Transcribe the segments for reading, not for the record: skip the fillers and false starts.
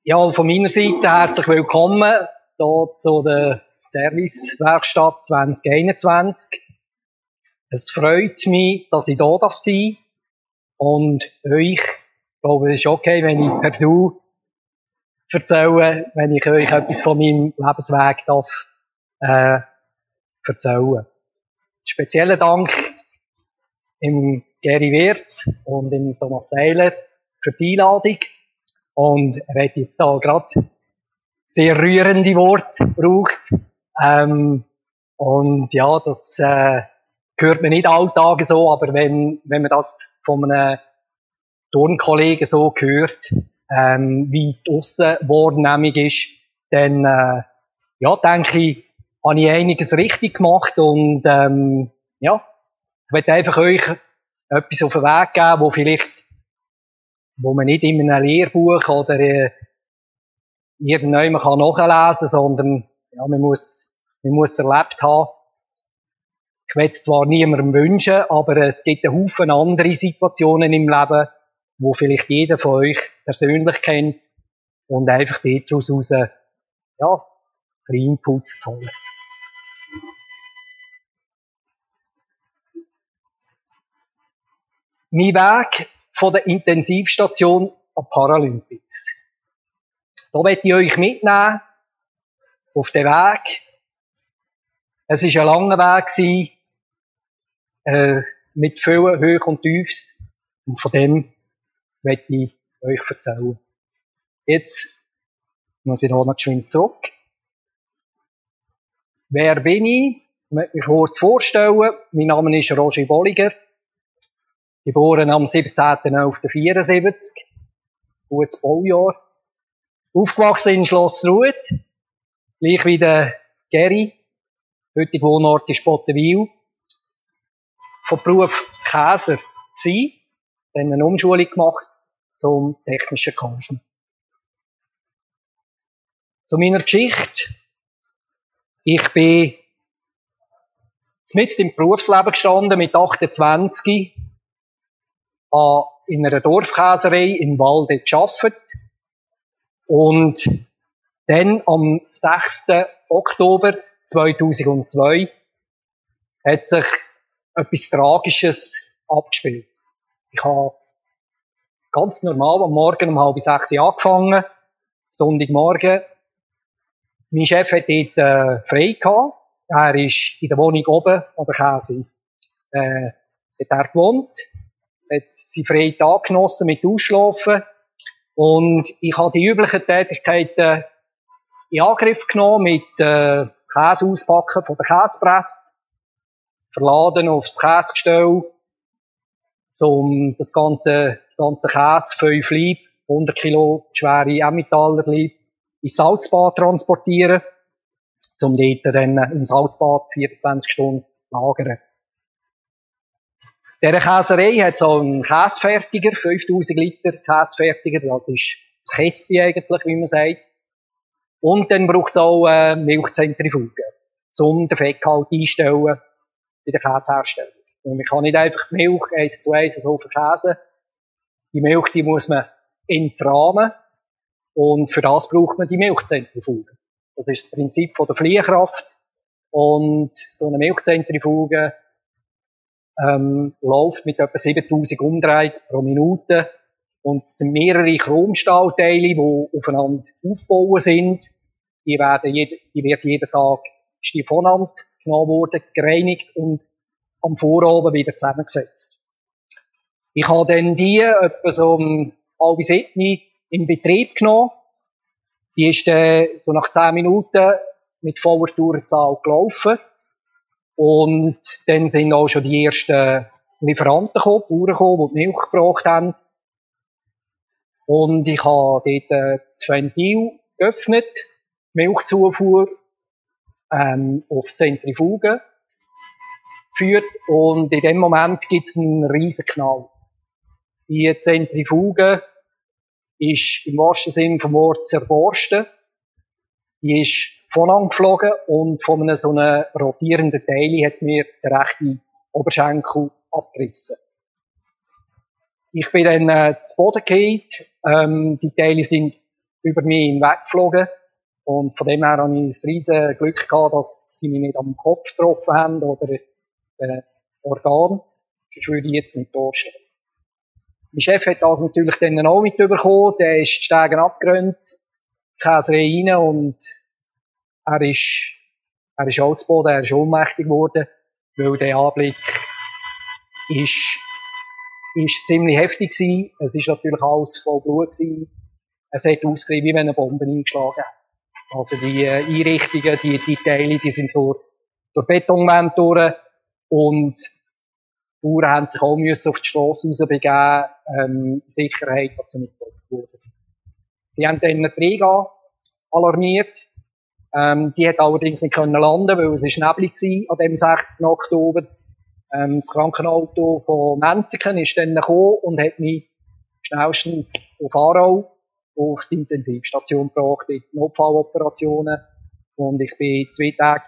Ja, von meiner Seite herzlich willkommen hier zu der Servicewerkstatt 2021. Es freut mich, dass ich hier sein darf und euch, ich glaube, es ist okay, wenn ich per Du erzähle, wenn ich euch etwas von meinem Lebensweg darf, erzählen. Speziellen Dank im Gary Wirz und im Thomas Seiler für die Einladung. Und er hat jetzt da gerade sehr rührende Worte gebraucht. Und ja, das hört man nicht alltag so, aber wenn man das von einem Turnkollegen so hört, wie die Aussenwahrnehmung ist, dann ja, denke ich, habe ich einiges richtig gemacht und ja, ich möchte einfach euch etwas auf den Weg geben, wo man nicht in einem Lehrbuch oder irgendjemand nachlesen kann, sondern ja, man muss erlebt haben. Ich will es zwar niemandem wünschen, aber es gibt einen Haufen andere Situationen im Leben, wo vielleicht jeder von euch persönlich kennt und einfach daraus ja, ein bisschen Inputs zu holen. Mein Weg von der Intensivstation an Paralympics. Da möchte ich euch mitnehmen auf den Weg. Es war ein langer Weg mit vielen Höhen und Tiefs. Und von dem möchte ich euch erzählen. Jetzt muss ich noch geschwind zurück. Wer bin ich? Ich möchte mich kurz vorstellen. Mein Name ist Roger Bolliger. Geboren am 17.11.74. Gutes Baujahr. Aufgewachsen in Schloss Rued. Gleich wie der Gary. Heutige Wohnort ist Bottenwil. Von Beruf Käser gsi. Dann eine Umschulung gemacht zum technischen Kaufmann. Zu meiner Geschichte. Ich bin mitten im Berufsleben gestanden, mit 28, in einer Dorfkäserei in Walde gearbeitet. Und dann am 6. Oktober 2002 hat sich etwas Tragisches abgespielt. Ich habe ganz normal am Morgen um 5:30 angefangen, Sonntagmorgen. Mein Chef hat dort frei gehabt. Er ist in der Wohnung oben an der Käse. Hat er gewohnt, hat seine Freiheit angenossen mit Ausschlafen. Und ich habe die üblichen Tätigkeiten in Angriff genommen mit Käse auspacken von der Käsepresse, verladen aufs Käsegestell, das ganze Käse, 5 Lieb, 100 Kilo schwere Emmentaler Lieb, ins Salzbad transportieren, um dort dann im Salzbad 24 Stunden lagern. Dieser Käserei hat so einen Käsefertiger, 5000 Liter Käsefertiger, das ist das Kässi eigentlich, wie man sagt. Und dann braucht es auch Milchzentrifuge, um den Fettgehalt einstellen bei der Käseherstellung. Und man kann nicht einfach Milch 1:1 so verkäsen. Die Milch, die muss man entrahmen. Und für das braucht man die Milchzentrifuge. Das ist das Prinzip von der Fliehkraft. Und so eine Milchzentrifuge läuft mit etwa 7000 Umdrehungen pro Minute. Und es sind mehrere Chromstahlteile, die aufeinander aufgebaut sind. Die wird jeden Tag voneinander genommen worden, gereinigt und am Vorabend wieder zusammengesetzt. Ich habe dann die etwa so um 6:30 in Betrieb genommen. Die ist dann so nach 10 Minuten mit voller Tourenzahl gelaufen. Und dann sind auch schon die ersten Lieferanten gekommen, Bauern gekommen, die Milch gebracht haben. Und ich habe dort das Ventil geöffnet, Milchzufuhr auf die Zentrifuge geführt. Und in dem Moment gibt es einen riesen Knall. Die Zentrifuge ist im wahrsten Sinne vom Wort zerborsten. Die ist voneinander geflogen und von einem so einem rotierenden Teil hat es mir den rechten Oberschenkel abgerissen. Ich bin dann zu Boden gefallen. Die Teile sind über mich hinweggeflogen. Und von dem her habe ich ein riesen Glück gehabt, dass sie mich nicht am Kopf getroffen haben oder Organ. Sonst würde ich jetzt nicht da stehen. Mein Chef hat das natürlich dann auch mitbekommen. Der ist die Stegen abgerannt, Käse rein und er ist auch zu Boden, er ist ohnmächtig geworden, weil der Anblick ist ziemlich heftig gewesen. Es ist natürlich alles voll Blut gewesen. Es hat ausgesehen, wie wenn eine Bombe eingeschlagen hat. Also die Einrichtungen, die Teile, die sind durch Betonwände durch und die Bauern haben sich auch müssen auf die Strasse rausbegeben, Sicherheit, dass sie nicht getroffen worden sind. Sie haben dann die Rega alarmiert. Die hat allerdings nicht können landen, weil es neblig war an dem 6. Oktober. Das Krankenauto von Menziken ist dann gekommen und hat mich schnellstens auf Aarau auf die Intensivstation gebracht, in die Notfalloperationen. Und ich bin 2 Tage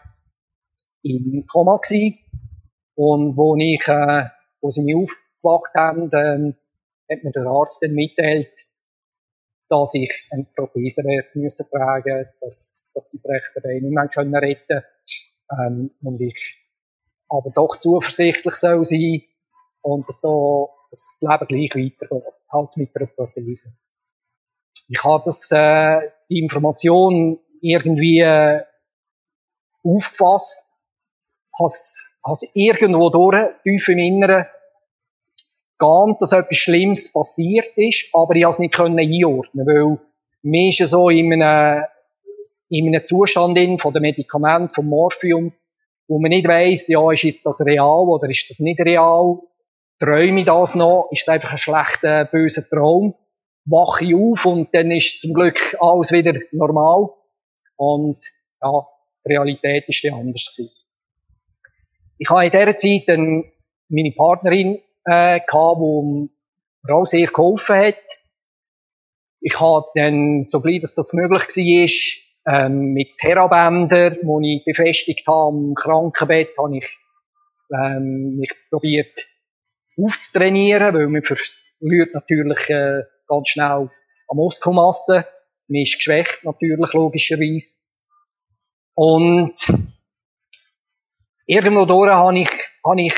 im Koma gewesen. Und wo sie mich aufgewacht haben, hat mir der Arzt dann mitteilt, dass ich eine Prothese werde müssen tragen, dass sie das rechte Bein nicht mehr retten können. Und ich aber doch zuversichtlich soll sein und dass da das Leben gleich weitergeht, halt mit einer Prothese. Ich habe die Information irgendwie aufgefasst, has irgendwo durch, tief im Inneren, geahnt, dass etwas Schlimmes passiert ist, aber ich konnte es nicht einordnen, weil mir ist ja so in einem Zustand von den Medikamenten, vom Morphium, wo man nicht weiss, ja, ist jetzt das real oder ist das nicht real? Träume ich das noch? Ist es einfach ein schlechter, böser Traum? Wache ich auf und dann ist zum Glück alles wieder normal. Und ja, die Realität ist dann anders gewesen. Ich habe in dieser Zeit dann meine Partnerin gehabt, die mir auch sehr geholfen hat. Ich habe dann, so gleich dass das möglich war, mit Therabändern, die ich befestigt habe am Krankenbett, habe ich mich probiert aufzutrainieren, weil man verliert natürlich ganz schnell an Muskelmasse. Man ist geschwächt natürlich, logischerweise. Und irgendwo durch habe ich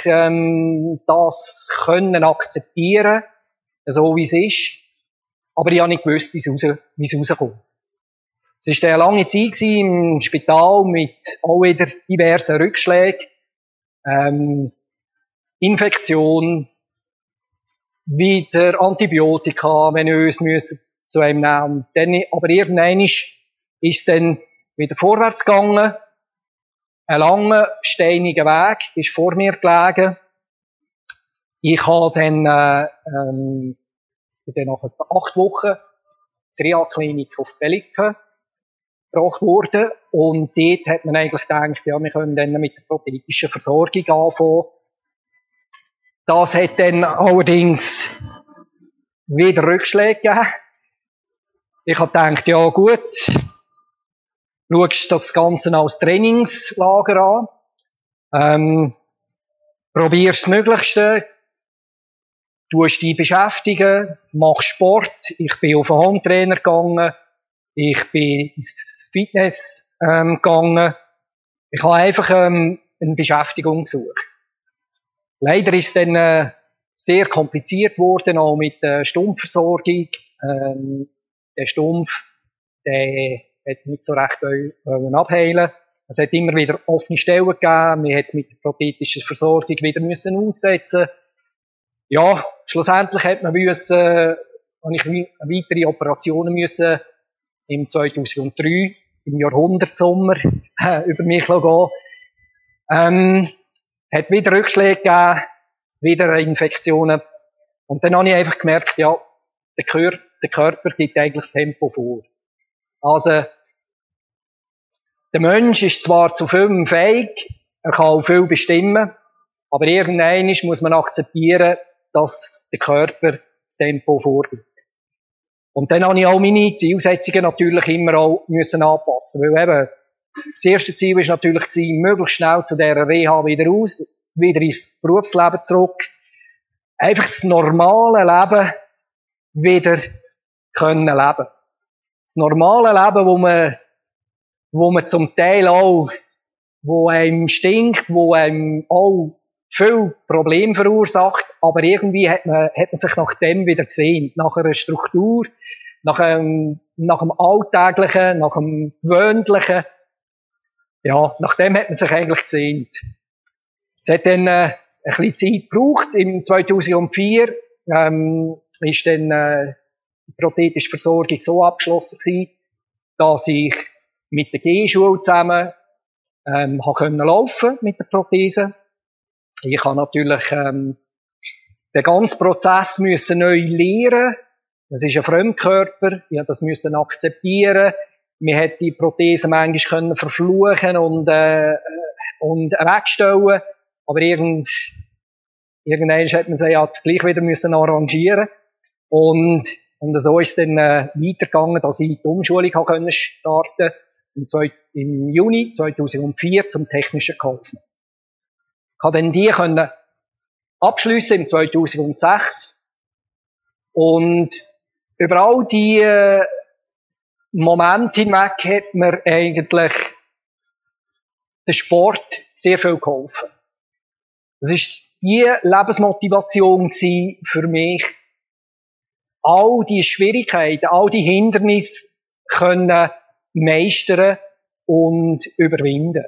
das können akzeptieren, so wie es ist. Aber ich habe nicht gewusst, wie es rauskommt. Es war eine lange Zeit im Spital mit auch wieder diversen Rückschlägen, Infektion, wieder Antibiotika, venös müssen zu einem nehmen. Dann, aber irgendwann ist es dann wieder vorwärts gegangen. Ein langer, steiniger Weg ist vor mir gelegen. Ich habe dann, bin dann nach etwa 8 Wochen die Reha-Klinik auf Belliken gebracht worden. Und dort hat man eigentlich gedacht, ja, wir können dann mit der prothetischen Versorgung anfangen. Das hat dann allerdings wieder Rückschläge gegeben. Ich habe gedacht, ja gut, schaust das Ganze als Trainingslager an, probierst das Möglichste, tust dich beschäftigen, machst Sport. Ich bin auf einen Hometrainer gegangen, ich bin ins Fitness gegangen. Ich habe einfach eine Beschäftigung gesucht. Leider ist es dann sehr kompliziert geworden, auch mit der Stumpfversorgung. Der Stumpf, der hat nicht so recht abheilen. Es hat immer wieder offene Stellen gegeben. Man hat mit der prothetischen Versorgung wieder müssen aussetzen. Ja, schlussendlich habe ich weitere Operationen müssen im 2003, im Jahrhundertsommer, über mich gehen. Hat wieder Rückschläge gegeben, wieder Infektionen. Und dann habe ich einfach gemerkt, ja, der Körper gibt eigentlich das Tempo vor. Also, der Mensch ist zwar zu vielem fähig, er kann auch viel bestimmen, aber irgendwann muss man akzeptieren, dass der Körper das Tempo vorgibt. Und dann habe ich auch meine Zielsetzungen natürlich immer auch müssen anpassen, weil eben, das erste Ziel war natürlich, möglichst schnell zu dieser Reha wieder ins Berufsleben zurück. Einfach das normale Leben wieder können leben. das normale Leben, wo man zum Teil auch, wo einem stinkt, wo einem auch viel Probleme verursacht, aber irgendwie hat man sich nach dem wieder gesehen, nach einer Struktur, nach dem Alltäglichen, nach dem Gewöhnlichen. Ja, nach dem hat man sich eigentlich gesehen. Es hat dann ein bisschen Zeit gebraucht. Im 2004 ist dann die prothetische Versorgung so abgeschlossen gewesen, dass ich mit der G-Schule zusammen laufen konnte mit der Prothese. Ich habe natürlich den ganzen Prozess müssen neu lernen. Das ist ein Fremdkörper. Ich musste das akzeptieren. Man hätte die Prothese manchmal verfluchen und wegstellen. Aber irgendwann hat man sie ja gleich wieder müssen arrangieren. Und so ist es dann weitergegangen, dass ich die Umschulung starten konnte im Juni 2004 zum technischen Kaufmann. Ich konnte dann die abschliessen im 2006. Und über all die Momente hinweg hat mir eigentlich der Sport sehr viel geholfen. Das ist die Lebensmotivation für mich, all die Schwierigkeiten, all die Hindernisse können meistern und überwinden.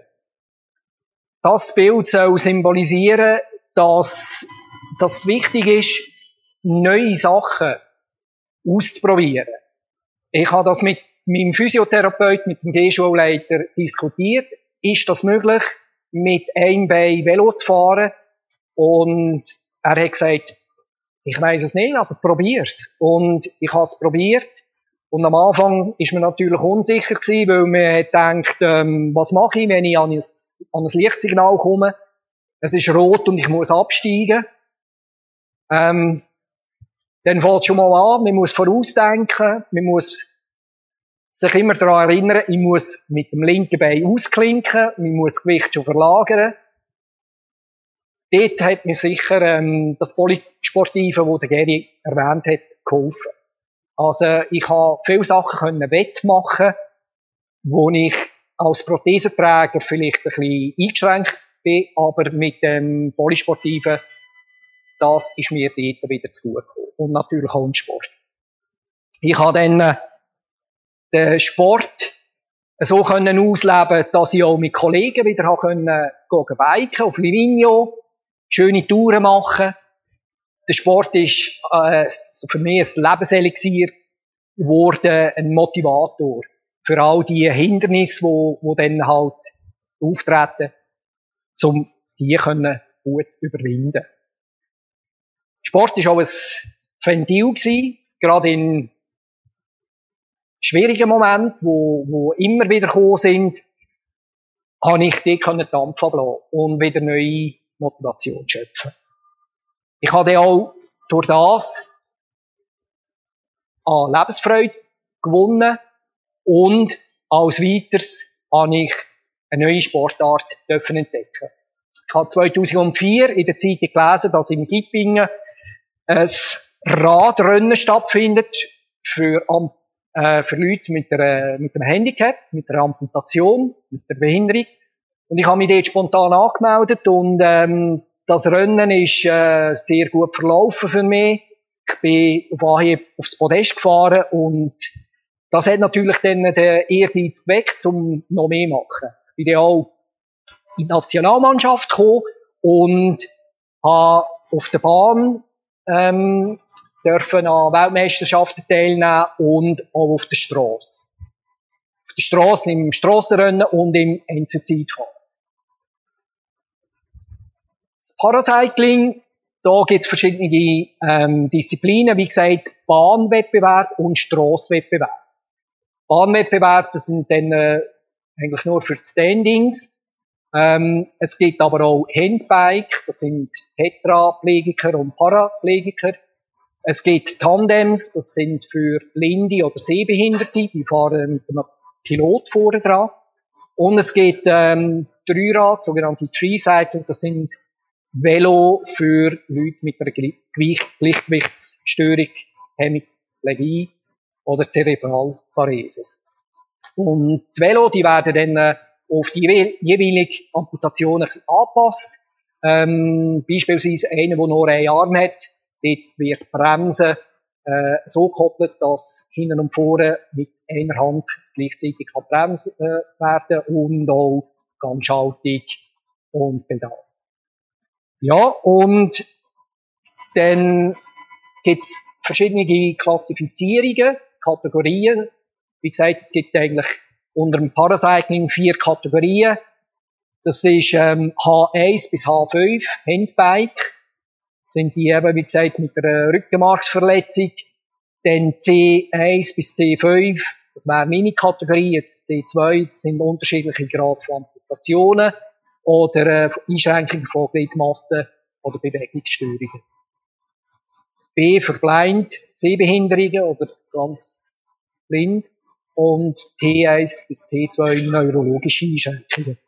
Das Bild soll symbolisieren, dass es wichtig ist, neue Sachen auszuprobieren. Ich habe das mit meinem Physiotherapeut, mit dem G-Schulleiter diskutiert. Ist das möglich, mit einem Bein Velo zu fahren? Und er hat gesagt, ich weiss es nicht, aber probier's. Und ich habe es probiert. Und am Anfang ist man natürlich unsicher gewesen, weil man denkt, was mache ich, wenn ich an ein Lichtsignal komme? Es ist rot und ich muss absteigen. Dann fängt es schon mal an, man muss vorausdenken, man muss sich immer daran erinnern, ich muss mit dem linken Bein ausklinken, man muss das Gewicht schon verlagern. Dort hat mir sicher das Polysportive, das der Geri erwähnt hat, geholfen. Also ich konnte viele Sachen wettmachen, wo ich als Prothesenträger vielleicht ein bisschen eingeschränkt bin, aber mit dem Polysportiven, das ist mir dort wieder zu gut gekommen. Und natürlich auch im Sport. Ich habe dann den Sport so ausleben, dass ich auch mit Kollegen wieder biken auf Livigno, schöne Touren machen. Der Sport ist für mich ein Lebenselixier geworden, ein Motivator für all die Hindernisse, die dann halt auftreten, um die gut überwinden. Sport war auch ein Ventil gewesen, gerade in schwierigen Momenten, wo immer wieder gekommen sind, habe ich dort Dampf ablassen und wieder neue Motivation schöpfen. Ich habe dann auch durch das an Lebensfreude gewonnen und als Weiteres habe ich eine neue Sportart entdecken. Ich habe 2004 in der Zeitung gelesen, dass in Gippingen ein Radrennen stattfindet für Leute mit einem Handicap, mit einer Amputation, mit einer Behinderung. Und ich habe mich dort spontan angemeldet und das Rennen ist sehr gut verlaufen für mich. Ich bin auf Anhieb aufs Podest gefahren und das hat natürlich dann den Ehrgeiz geweckt, um noch mehr zu machen. Ich bin dann auch in die Nationalmannschaft gekommen und habe auf der Bahn dürfen an Weltmeisterschaften teilnehmen und auch auf der Strasse. Auf der Strasse im Strassenrennen und im Einzelzeitfahren. Das Paracycling, da gibt es verschiedene Disziplinen, wie gesagt, Bahnwettbewerb und Strasswettbewerb. Bahnwettbewerb, das sind dann eigentlich nur für die Standings. Es gibt aber auch Handbike, das sind Tetraplegiker und Paraplegiker. Es gibt Tandems, das sind für blinde oder Sehbehinderte, die fahren mit einem Pilot vorne dran. Und es gibt Dreirad, sogenannte Tricycle, das sind Velo für Leute mit einer Gleichgewichtsstörung, Hemiplegie oder Varese. Und die Velo, die werden dann auf die jeweilige Amputation angepasst. Beispielsweise einer, der nur einen Arm hat, dort wird Bremsen so gekoppelt, dass hinten und vorne mit einer Hand gleichzeitig bremsen werden und auch Gangschaltung und Pedal. Ja, und dann gibt's verschiedene Klassifizierungen, Kategorien. Wie gesagt, es gibt eigentlich unter dem Paracycling 4 Kategorien. Das ist H1 bis H5, Handbike. Sind die eben, wie gesagt, mit einer Rückenmarksverletzung. Dann C1 bis C5, das wäre meine Kategorie. Jetzt C2, das sind unterschiedliche Grad von Amputationen oder Einschränkungen von Gliedmassen oder Bewegungsstörungen. B für blind, Sehbehinderungen oder ganz blind. Und T1 bis T2 neurologische Einschränkungen.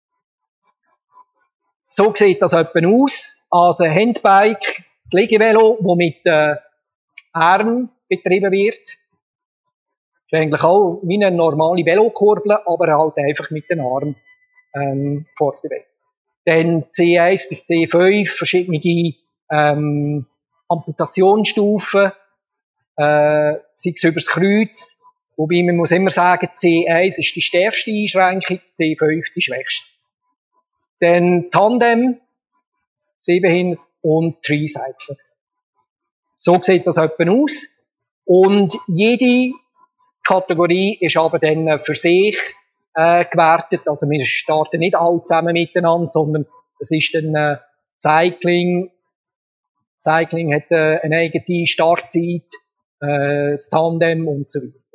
So sieht das etwa aus. Also Handbike, das Liegevelo, das mit Arm betrieben wird. Das ist eigentlich auch wie eine normale Velokurbel, aber halt einfach mit den Armen fortbewegt. Dann C1 bis C5, verschiedene Amputationsstufen, sei es übers Kreuz, wobei man muss immer sagen, C1 ist die stärkste Einschränkung, C5 die schwächste. Dann Tandem, Sehbehindert und Tricycler. So sieht das etwa aus. Und jede Kategorie ist aber dann für sich gewertet. Also wir starten nicht alle zusammen miteinander, sondern es ist dann Cycling. Cycling hat eine eigene Startzeit, das Tandem und so weiter.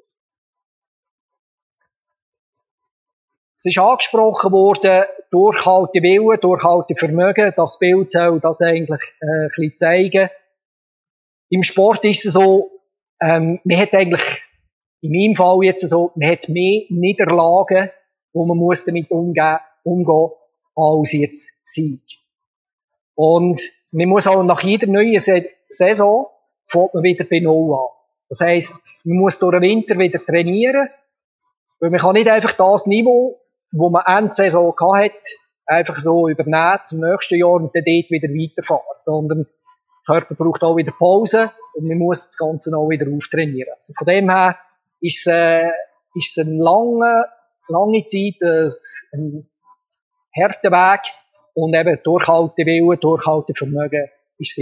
Es ist angesprochen worden, Durchhaltewillen, Durchhaltevermögen. Das Bild soll das eigentlich ein bisschen zeigen. Im Sport ist es so, man hat eigentlich, in meinem Fall jetzt so, man hat mehr Niederlagen, wo man muss damit umgehen, als jetzt Sieg. Und man muss auch nach jeder neuen Saison fängt man wieder bei Null an. Das heisst, man muss durch den Winter wieder trainieren, weil man kann nicht einfach das Niveau, wo man Ende Saison hat, einfach so übernehmen zum nächsten Jahr und dann dort wieder weiterfahren. Sondern der Körper braucht auch wieder Pause und man muss das Ganze auch wieder auftrainieren. Also von dem her ist es eine lange Zeit, ein harter Weg und eben Durchhaltewillen, Durchhaltevermögen ist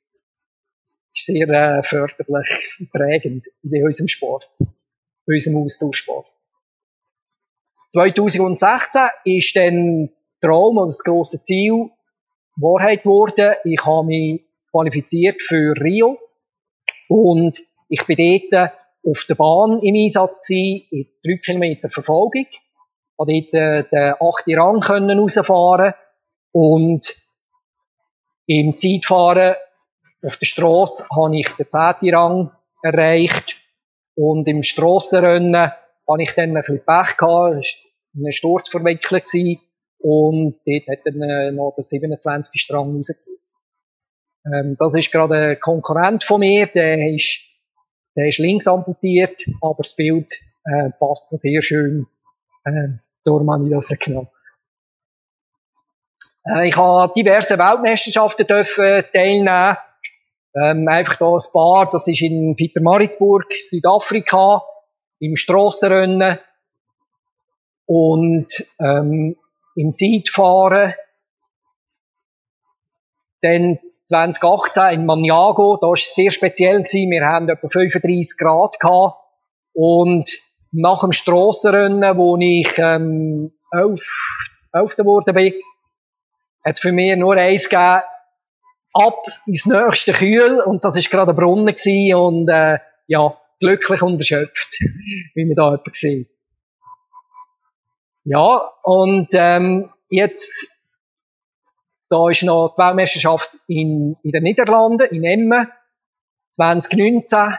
sehr förderlich, prägend in unserem Sport, in unserem Austauschsport. 2016 ist dann Traum oder das grosse Ziel Wahrheit geworden. Ich habe mich qualifiziert für Rio und ich bin dort auf der Bahn im Einsatz gewesen, in 3 Kilometer Verfolgung. Ich konnte dort den 8. Rang rausfahren und im Zeitfahren auf der Strasse habe ich den 10. Rang erreicht und im Strassenrennen habe ich dann ein bisschen Pech gehabt, in einen Sturz verwickelt gewesen und dort hat dann noch den 27. Rang rausgegeben. Das ist gerade ein Konkurrent von mir, der ist links amputiert, aber das Bild passt noch sehr schön, darum habe ich das genommen. Ich habe diverse Weltmeisterschaften teilnehmen. Einfach da ein paar, das ist in Pietermaritzburg, Südafrika, im Strassenrennen und im Zeitfahren. Dann 2018 in Maniago, da war es sehr speziell gewesen. Wir hatten etwa 35 Grad gehabt. Und nach dem Strassenrennen, wo ich 11. geworden bin, hat es für mich nur eins gegeben, ab ins nächste Kühl, und das war gerade ein Brunnen gewesen, und ja, glücklich und erschöpft, wie man da jemanden sieht. Ja, und jetzt, da ist noch die Weltmeisterschaft in den Niederlanden, in Emmen, 2019,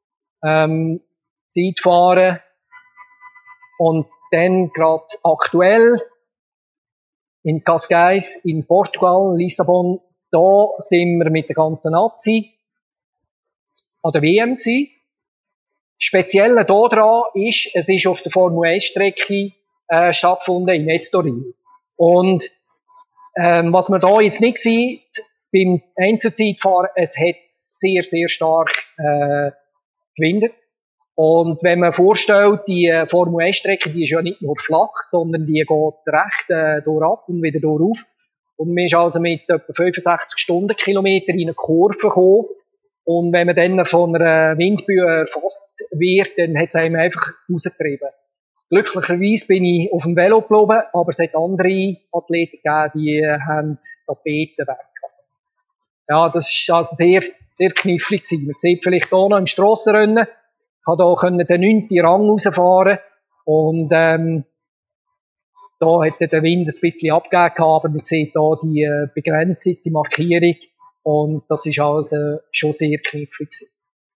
Zeitfahren, und dann gerade aktuell in Cascais, in Portugal, Lissabon, da sind wir mit der ganzen Nazi an der WM gewesen. Spezielle hier dran ist, es ist auf der Formel 1 Strecke stattgefunden in Estoril. Und was man da jetzt nicht sieht, beim Einzelzeitfahren, es hat sehr, sehr stark gewindet. Und wenn man vorstellt, die Formel 1 Strecke, die ist ja nicht nur flach, sondern die geht recht durchab und wieder durchauf. Und man ist also mit etwa 65 Stundenkilometer in eine Kurve gekommen. Und wenn man dann von einer Windböe erfasst wird, dann hat es einem einfach rausgetrieben. Glücklicherweise bin ich auf dem Velo geblieben, aber es hat andere Athleten gegeben, die haben Tapeten weggehabt. Ja, das ist also sehr, sehr knifflig gewesen. Man sieht vielleicht hier noch im Strassenrennen, ich konnte hier den 9. Rang rausfahren und da hat der Wind ein bisschen abgegeben, aber man sieht hier die Begrenzung, die Markierung und das ist also schon sehr knifflig gewesen.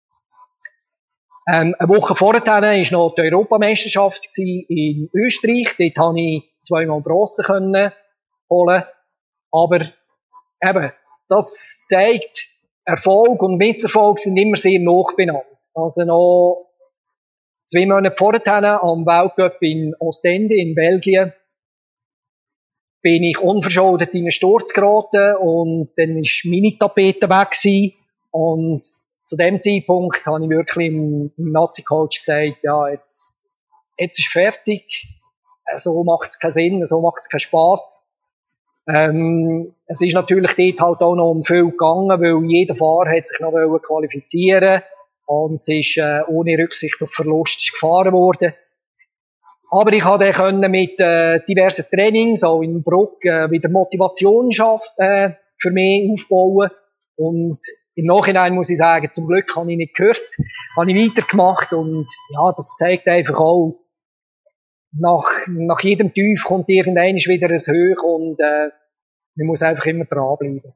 Eine Woche vorher war noch die Europameisterschaft in Österreich. Dort konnte ich 2-mal Bronze holen. Aber eben, das zeigt, Erfolg und Misserfolg sind immer sehr nah benannt. Also noch 2 Monate vorher am Weltcup in Ostende in Belgien bin ich unverschuldet in einen Sturz geraten und dann war meine Tapete weg gewesen. Und zu dem Zeitpunkt habe ich wirklich im Nazi-Coach gesagt, ja, jetzt ist fertig. So macht es keinen Sinn, so macht es keinen Spass. Es ist natürlich dort halt auch noch um viel gegangen, weil jeder Fahrer hat sich noch qualifizieren und es ist ohne Rücksicht auf Verlust gefahren worden. Aber ich konnte dann mit diversen Trainings, auch in Bruck, wieder Motivation für mich aufbauen. Und im Nachhinein muss ich sagen, zum Glück habe ich nicht gehört, habe ich weitergemacht und ja, das zeigt einfach auch, nach jedem Tief kommt irgendwann wieder ein Hoch und man muss einfach immer dranbleiben.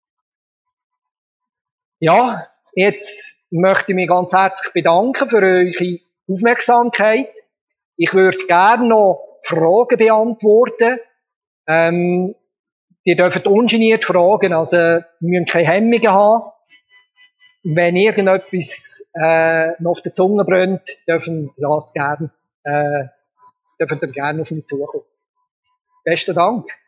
Ja, jetzt möchte ich mich ganz herzlich bedanken für eure Aufmerksamkeit. Ich würde gerne noch Fragen beantworten. Ihr dürft ungeniert fragen, also wir müssen keine Hemmungen haben. Wenn irgendetwas noch auf der Zunge brennt, dürfen ihr gerne auf mich zukommen. Besten Dank.